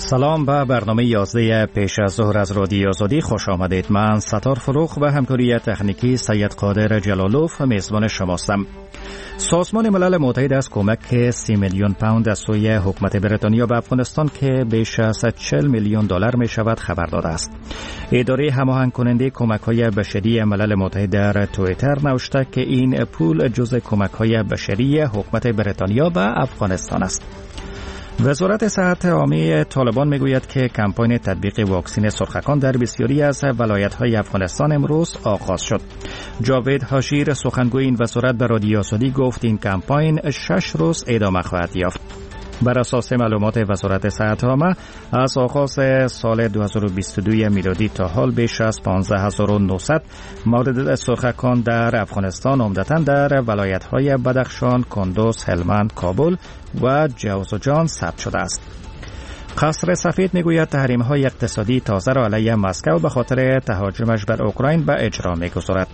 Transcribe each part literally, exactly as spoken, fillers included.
سلام به برنامه یازده پیش از ظهر از رادیو آزادی خوش آمدید. من ستار فروخ و همکاری تکنیکی سید قادر جلالوف میزبان شماستم. سازمان ملل متحد از کمک سی میلیون پوند از سوی حکومت بریتانیا به افغانستان که بیش از چهل میلیون دلار می شود خبر داده است. اداره هماهنگ کننده کمک های بشری ملل متحد در توییتر نوشته که این پول جزء کمک های بشری حکومت بریتانیا به افغانستان است. وزارت صحت عامه طالبان میگوید که کمپاین تطبیق واکسن سرخکان در بسیاری از ولایت‌های افغانستان امروز آغاز شد. جاوید هاشیر سخنگوی این وزارت به رادیو آزادی گفت این کمپاین شش روز ادامه خواهد یافت. بر اساس معلومات وزارت صحت عامه از آغاز سال دو هزار و بیست و دو میلادی تا حال بیش از پانزده هزار و نهصد مورد سرخکان در افغانستان عمدتاً در ولایت‌های بدخشان، کندوز، هلمند، کابل و جوزجان ثبت شده است. قصر سفید میگوید تحریم‌های اقتصادی تازه را علیه مسکو به خاطر تهاجمش بر اوکراین به اجرا می‌گذارد.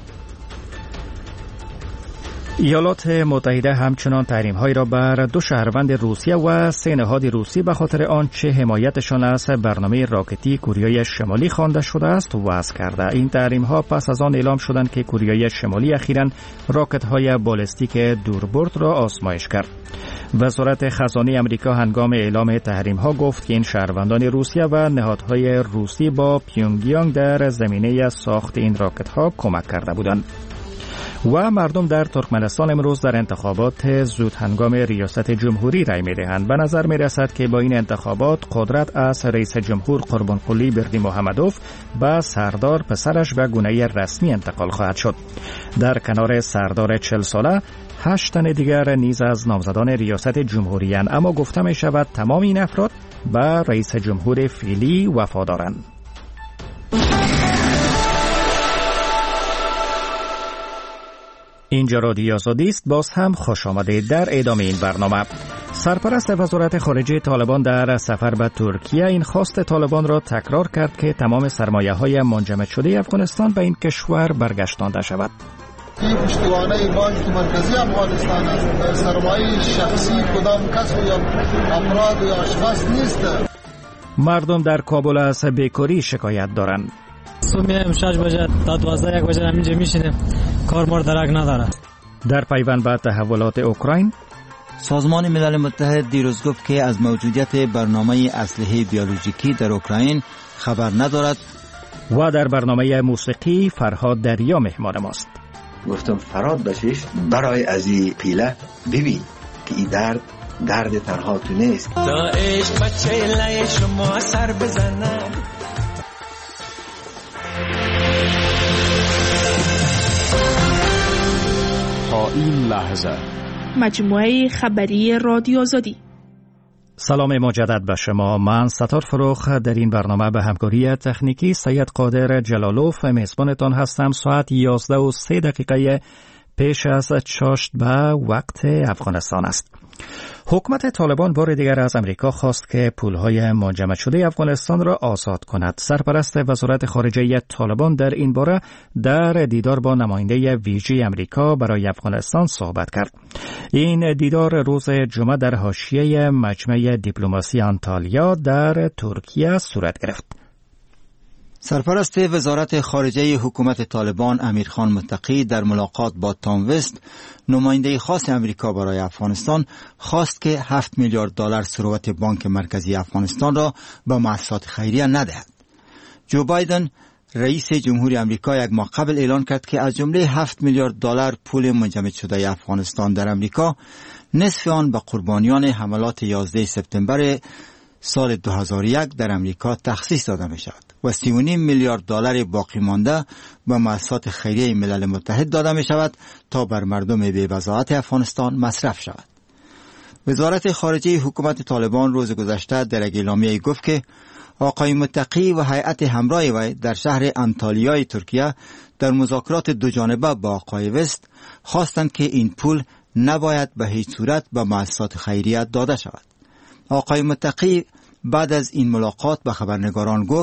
ایالات متحده همچنان تحریم‌هایی را بر دو شهروند روسیه و سه نهاد روسی به خاطر آنچه حمایتشان از برنامه راکتی کوریای شمالی خوانده شده است وضع کرده. این تحریم‌ها پس از آن اعلام شدند که کوریای شمالی اخیراً راکت‌های بالستیک دوربرد را آزمایش کرد. وزارت خزانه آمریکا هنگام اعلام تحریم‌ها گفت که این شهروندان روسیه و نهادهای روسی با پیونگیانگ در زمینه ساخت این راکت‌ها کمک کرده بودند. و مردم در ترکمنستان امروز در انتخابات زود هنگام ریاست جمهوری رای می‌دهند. به نظر می‌رسد که با این انتخابات قدرت از رئیس جمهور قربانقلی بردیمحمدوف به سردار پسرش به گونه رسمی انتقال خواهد شد. در کنار سردار چهل ساله هشت تن دیگر نیز از نامزدان ریاست جمهوری اند، اما گفته می‌شود تمام این افراد به رئیس جمهور فعلی وفادارند. اینجا رادیو آزادی است. باز هم خوش آمدید. در ادامه این برنامه سرپرست وزارت خارجه طالبان در سفر به ترکیه این خواست طالبان را تکرار کرد که تمام سرمایه‌های منجمد شده افغانستان به این کشور برگشتانده شود. این پشتوانه بانک مرکزی افغانستان است. سرمایه شخصی کدام کس یا افراد یا اشخاص نیست. مردم در کابل از بیکاری شکایت دارند. صبح میایم شش بجه تا دوازده یک بجه همینجا میشینیم، کار مار درک نداره. در پیوند به تحولات اوکراین سازمان ملل متحد دیروز گفت که از موجودیت برنامه اسلحه بیولوژیکی در اوکراین خبر ندارد. و در برنامه موسیقی فرهاد دریا مهمان ماست. گفتم فراد بشیش برای از این پیله ببین که این درد درد تنها تو نیست. تا عشق بچه لای شما سر بزنه. تا این لحظه مجموعه خبری رادیو آزادی. سلام مجدد به شما. من ستار فروخ در این برنامه به همکاری تکنیکی سید قادر جلالوف میزبانتان هستم. ساعت یازده و سه دقیقه پیش از چاشت به وقت افغانستان است. حکومت طالبان بار دیگر از امریکا خواست که پولهای منجمد شده افغانستان را آزاد کند. سرپرست وزارت خارجه طالبان در این باره در دیدار با نماینده ویژه امریکا برای افغانستان صحبت کرد. این دیدار روز جمعه در حاشیه مجمع دیپلماسی آنتالیا در ترکیه صورت گرفت. سرپرست وزارت خارجه حکومت طالبان امیرخان متقی در ملاقات با تام وست، نماینده خاص امریکا برای افغانستان، خواست که هفت میلیارد دلار ثروت بانک مرکزی افغانستان را به مؤسسات خیریه ندهد. جو بایدن رئیس جمهوری امریکا یک ماه قبل اعلان کرد که از جمله هفت میلیارد دلار پول منجمد شده افغانستان در امریکا، نصف آن به قربانیان حملات یازده سپتامبر سال دو هزار و یک در امریکا تخصیص داده می شود و سی و نیم میلیارد دلار باقی مانده به مؤسسات خیریه ملل متحد داده می شود تا بر مردم بی‌وضاحت افغانستان مصرف شود. وزارت خارجه حکومت طالبان روز گذشته در یک اعلامیه گفت که آقای متقی و هیئت همراه وی در شهر انتالیای ترکیه در مذاکرات دو جانبه با آقای وست خواستند که این پول نباید به هیچ صورت به مؤسسات خیریه داده شود. آقای متقی بعد از این ملاقات به خبرنگاران گفت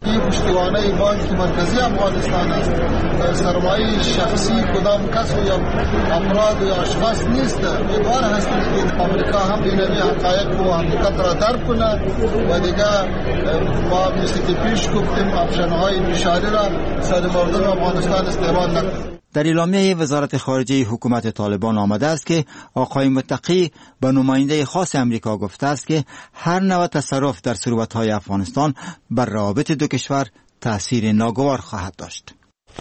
این پشتوانه بانک مرکزی افغانستان است. سرمایه شخصی کدام کس یا افراد یا اشخاص نیست. امیدوار هستیم که آمریکا هم این حقایق رو حقیقت را درک کنه و دیگه ما مثل که پیش گفتیم افشانهای بیشاری را سر مردم افغانستان استعمال نکنیم. در اعلامیه وزارت خارجه حکومت طالبان آمده است که آقای متقی به نماینده خاص امریکا گفته است که هر نوع تصرف در ثروت‌های افغانستان بر روابط دو کشور تأثیر ناگوار خواهد داشت.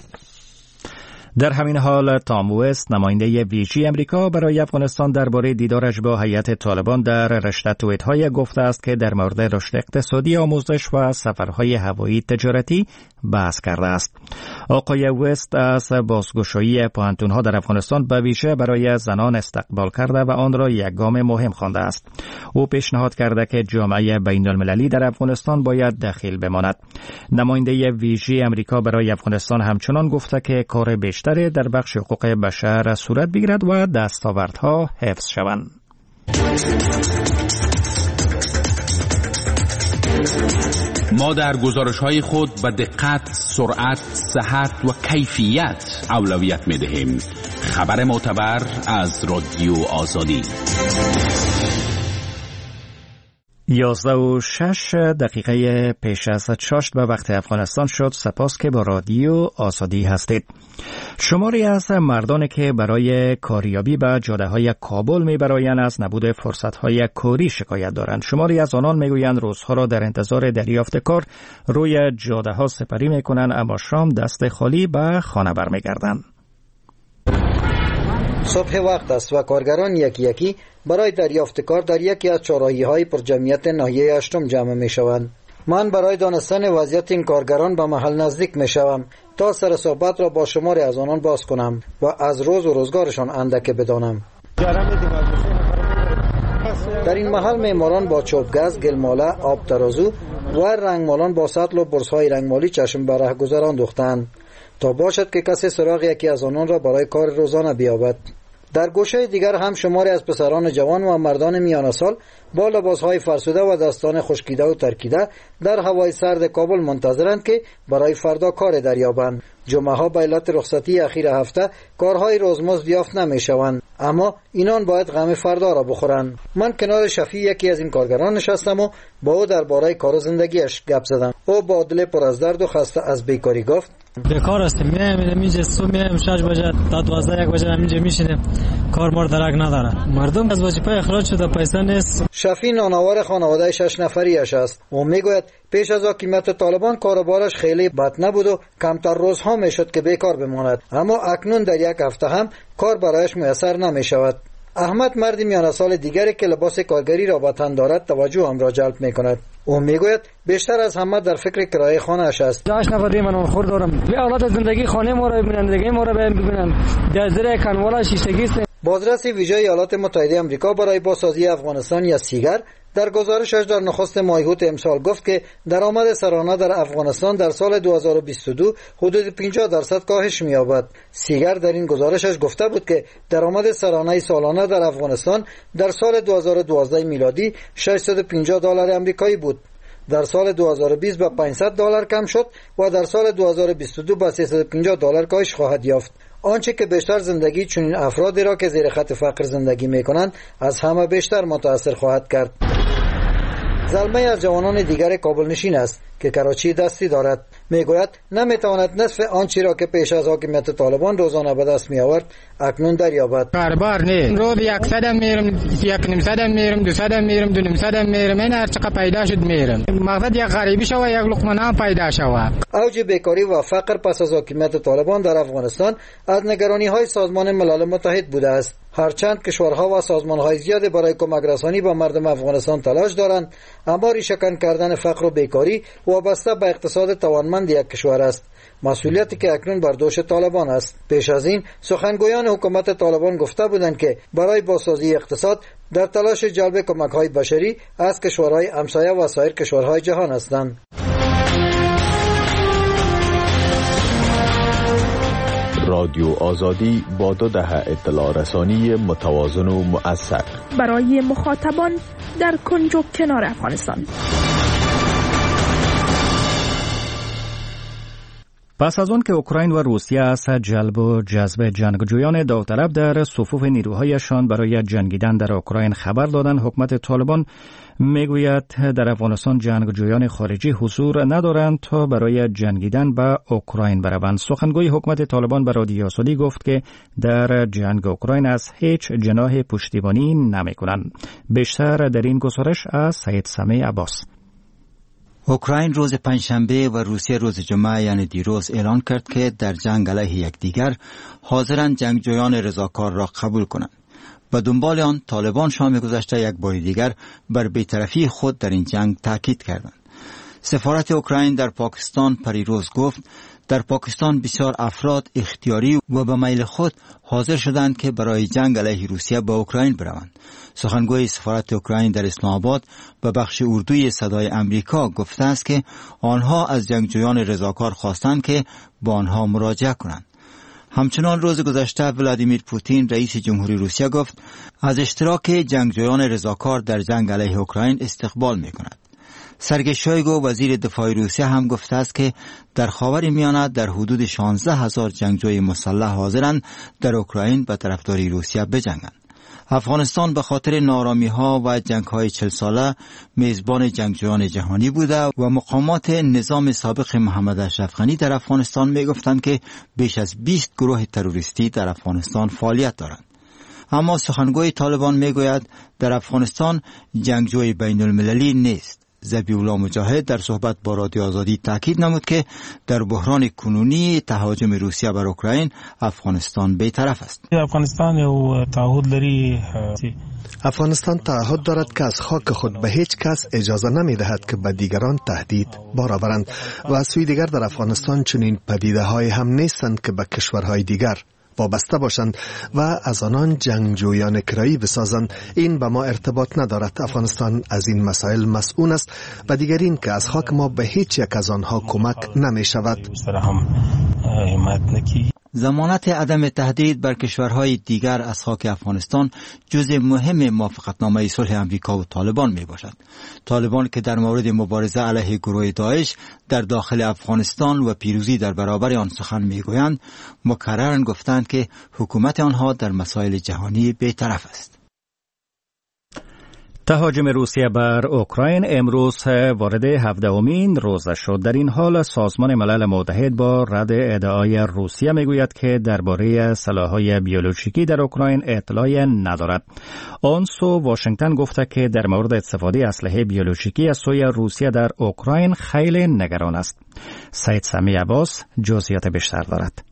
در همین حال تام وست نماینده ویژه امریکا برای افغانستان درباره دیدارش با هیئت طالبان در رشته توییت‌های گفته است که در مورد رشد اقتصادی، آموزش و سفرهای هوایی تجارتی بحث کرده است. آقای وست از بازگشایی پوهنتون‌ها در افغانستان به ویژه برای زنان استقبال کرده و آن را یک گام مهم خوانده است. او پیشنهاد کرده که جامعه بین‌المللی در افغانستان باید دخیل بماند. نماینده ویژه امریکا برای افغانستان همچنان گفته که کار بیشتری در بخش حقوق بشر صورت بگیرد و دستاوردها حفظ شوند. ما در گزارش‌های خود به دقت، سرعت، صحت و کیفیت اولویت می‌دهیم. خبر معتبر از رادیو آزادی. یازده و شش دقیقه پیش از چاشت به وقت افغانستان شد. سپاس که با رادیو آزادی هستید. شماری از مردانی که برای کاریابی به جاده‌های کابل می‌برایند از نبود فرصت‌های کاری شکایت دارند. شماری از آنان می‌گویند روزها را در انتظار دریافت کار روی جاده‌ها سپری می‌کنند، اما شام دست خالی به خانه برمیگردند. صبح وقت است و کارگران یکی یکی برای دریافت کار در یکی از چهارراهی‌های پرجمعیت ناحیه هشتم جمع می‌شوند. من برای دانستن وضعیت این کارگران به محل نزدیک می‌شوم تا سر صحبت را با شماری از آنان باز کنم و از روز و روزگارشان اندکی بدانم. در این محل معماران با چوبگز، گلماله، آب ترازو و رنگمالان با سطل و برس‌های رنگمالی چشم به رهگذر انداختند تا باشد که کسی سراغ یکی از آنان را برای کار روزانه بیابد. در گوشه دیگر هم شماری از پسران جوان و مردان میانه سال با لباسهای فرسوده و دستان خشکیده و ترکیده در هوای سرد کابل منتظرند که برای فردا کار دریابند. جمعه ها به علت رخصتی اخیر هفته کارهای روزمزد یافت نمیشوند، اما اینان باید غم فردا را بخورند. من کنار شفیع یکی از این کارگران نشستم و با او درباره کار و زندگیش گپ زدم. او با دل پر از درد و خسته از بیکاری گفت: بیکار هستیم، میایم اینجا صبح میایم شش بجه تا دوازده یک بجه اینجا میشینیم، کار مار درک نداره. مردم از وظیفه اخراج شده، پیسه نیست. شفیع نانوار خانواده شش نفریش است. او میگوید پیش از حاکمیت طالبان کاروبارش خیلی بد نبود و کمتر روزها میشد که بیکار بماند، اما اکنون در یک هفته هم کار برایش میسر نمیشود. احمد مردی میانه سال دیگری که لباس کارگری را به تن دارد توجه هم را جلب میکند. او میگوید بیشتر از همه در فکر کرایه خانه اش است. داش نفر من خور دارم. بی حالت زندگی خانه ما را ببینن، زندگی ما را ببینن. در زیر کنوالا شیشگی است. بازرس ویژه ایالات متحده آمریکا برای بازسازی افغانستان یا سیگر در گزارشش در نخست مایحوت امسال گفت که درآمد سرانه در افغانستان در سال دو هزار و بیست و دو حدود پنجاه درصد کاهش می‌یابد. سیگر در این گزارشش گفته بود که درآمد سرانه سالانه در افغانستان در سال دو هزار و دوازده میلادی ششصد و پنجاه دلار آمریکایی بود. در سال دو هزار و بیست به پانصد دلار کم شد و در سال دو هزار و بیست و دو به سیصد و پنجاه دلار کاهش خواهد یافت. آنچه که بیشتر زندگی چنین افرادی را که زیر خط فقر زندگی می‌کنند از همه بیشتر متاثر خواهد کرد. زلمه از جوانان دیگر کابل نشین است که کراچی دستی دارد. میگوید نمیتواند نصف آنچه را که پیش از حاکمیت طالبان روزانه به دست می آورد اکنون دریابد. کاربار نه، روز یکصد میرم، یک نیم میرم، دو صد میرم، دو نیم صد میرم، این هر چقدر پیدا شد میرم. مقصد یک غریبی شوه، یک لقمه نان پیدا شوه. اوج بیکاری و فقر پس از حاکمیت طالبان در افغانستان از نگرانی های سازمان ملل متحد بوده است. هرچند کشورها و سازمان‌های زیادی برای کمک رسانی به مردم افغانستان تلاش دارند، اما ریشه‌کن کردن فقر و بیکاری وابسته به اقتصاد توانمند یک کشور است، مسئولیتی که اکنون بر دوش طالبان است. پیش از این سخنگویان حکومت طالبان گفته بودند که برای بازسازی اقتصاد در تلاش جلب کمک‌های بشری از کشورهای همسایه و سایر کشورهای جهان هستند. رادیو آزادی با دو دهه اطلاع رسانی متوازن و مؤثر برای مخاطبان در کنج و کنار افغانستان. پس از آن که اوکراین و روسیه از جلب و جذب جنگجویان داوطلب در صفوف نیروهایشان برای جنگیدن در اوکراین خبر دادند، حکومت طالبان میگوید در افغانستان جنگجویان خارجی حضور ندارند تا برای جنگیدن به اوکراین بروند. سخنگوی حکومت طالبان به رادیو آزادی گفت که در جنگ اوکراین از هیچ جناح پشتیبانی نمیکنند. بیشتر در این گزارش از سید سمیع عباس. اوکراین روز پنجشنبه و روسیه روز جمعه یعنی دیروز اعلان کرد که در جنگ علیه یکدیگر حاضرند جنگجویان رضاکار را قبول کنند. و دنبال آن طالبان شام گذشته یک بار دیگر بر بی‌طرفی خود در این جنگ تاکید کردند. سفارت اوکراین در پاکستان پریروز گفت در پاکستان بسیار افراد اختیاری و به میل خود حاضر شدند که برای جنگ علیه روسیه به اوکراین بروند. سخنگوی سفارت اوکراین در اسلام آباد به بخش اردوی صدای امریکا گفته است که آنها از جنگجویان رضاکار خواستند که با آنها مراجعه کنند. همچنان روز گذشته ولادیمیر پوتین رئیس جمهوری روسیه گفت از اشتراک جنگجویان رضاکار در جنگ علیه اوکراین استقبال می‌کند. سرگئی شویگو وزیر دفاع روسیه هم گفته است که در خاورمیانه در حدود شانزده هزار جنگجوی مسلح حاضرند در اوکراین به طرفداری روسیه بجنگند. افغانستان به خاطر نارامی‌ها و جنگ‌های چهل ساله میزبان جنگجویان جهانی بوده و مقامات نظام سابق محمد اشرف غنی در افغانستان می‌گفتند که بیش از بیست گروه تروریستی در افغانستان فعالیت دارند. اما سخنگوی طالبان می‌گوید در افغانستان جنگجوی بین‌المللی نیست. ذبیح‌الله مجاهد در صحبت با رادیو آزادی تاکید نمود که در بحران کنونی تهاجم روسیه بر اوکراین افغانستان بی‌طرف است. افغانستان یو تعهد لري افغانستان تعهد دارد که از خاک خود به هیچ کس اجازه نمی‌دهد که به دیگران تهدید بار آورند و از سوی دیگر در افغانستان چنین پدیده‌های هم نیستند که به کشورهای دیگر وابسته باشند و از آنان جنگجویان کرایی بسازند. این به ما ارتباط ندارد. افغانستان از این مسائل مسئول است و دیگر این که از خاک ما به هیچ یک از آنها کمک نمی شود. ضمانت عدم تهدید بر کشورهای دیگر از خاک افغانستان جزء مهم موافقتنامه صلح امریکا و طالبان می باشد. طالبان که در مورد مبارزه علیه گروه داعش در داخل افغانستان و پیروزی در برابر آن سخن می گویند، مکرراً گفتند که حکومت آنها در مسائل جهانی بی‌طرف است. تهاجم روسیه بر اوکراین امروز وارد هفدهمین روز شد. در این حال سازمان ملل متحد با رد ادعای روسیه میگوید که درباره سلاح‌های بیولوژیکی در اوکراین اطلاعی ندارد. آن سو واشنگتن گفته که در مورد استفاده اسلحه بیولوژیکی از سوی روسیه در اوکراین خیلی نگران است. سید سمیع عباس جزئیات بیشتر دارد.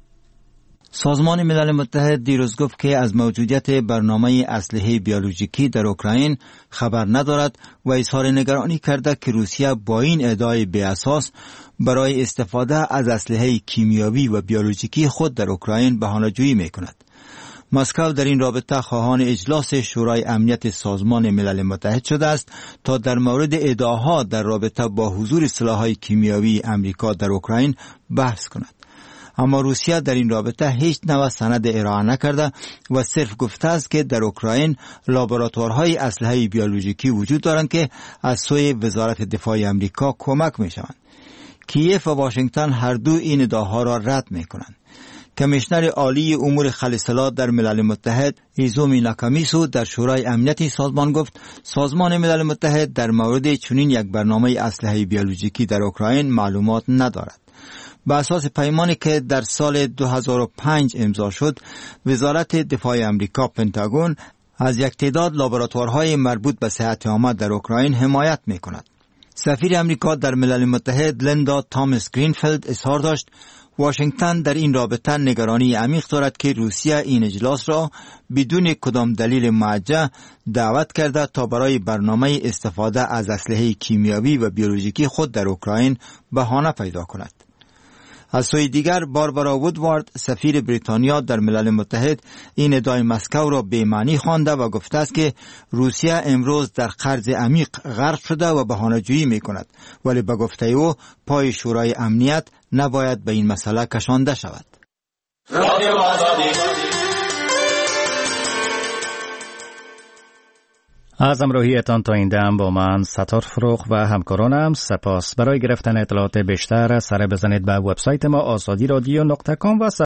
سازمان ملل متحد دیروز گفت که از موجودیت برنامه اسلحه بیولوژیکی در اوکراین خبر ندارد و اظهار نگرانی کرده که روسیه با این ادعای بی اساس برای استفاده از اسلحه کیمیایی و بیولوژیکی خود در اوکراین بهانه‌جویی می‌کند. مسکو در این رابطه خواهان اجلاس شورای امنیت سازمان ملل متحد شده است تا در مورد ادعاها در رابطه با حضور سلاح‌های کیمیایی امریکا در اوکراین بحث کند. اما روسیه در این رابطه هیچ نوع سند ارائه نکرده و صرف گفته است که در اوکراین لابراتوارهای اسلحه بیولوژیکی وجود دارند که از سوی وزارت دفاع آمریکا کمک می‌شوند. کیف و واشنگتن هر دو این ادعاها را رد می‌کنند. کمیشنر عالی امور خلسلات در ملل متحد ایزومی ناکامیسو در شورای امنیتی سازمان گفت سازمان ملل متحد در مورد چنین یک برنامه اسلحه بیولوژیکی در اوکراین معلومات ندارد. به اساس پیمانی که در سال دو هزار و پنج امضا شد، وزارت دفاع آمریکا پنتاگون از یک تعداد لابراتوارهای مربوط به صحت عامه در اوکراین حمایت می‌کند. سفیر آمریکا در ملل متحد لیندا تامس گرینفیلد اظهار داشت واشنگتن در این رابطه نگرانی عمیق دارد که روسیه این اجلاس را بدون کدام دلیل موجه دعوت کرده تا برای برنامه استفاده از اسلحه کیمیایی و بیولوژیکی خود در اوکراین بهانه پیدا کند. از سوی دیگر باربارا وودوارد سفیر بریتانیا در ملل متحد این ادعای مسکو را بی‌معنی خوانده و گفته است که روسیه امروز در قرض عمیق غرق شده و بهانه‌جویی می‌کند، ولی به گفته او پای شورای امنیت نباید به این مسئله کشانده شود. از همراهیتان تا این دم با من ستار فروغ و همکارانم سپاس. برای گرفتن اطلاعات بیشتر سر بزنید به وبسایت ما آزادی رادیو نقطه کام و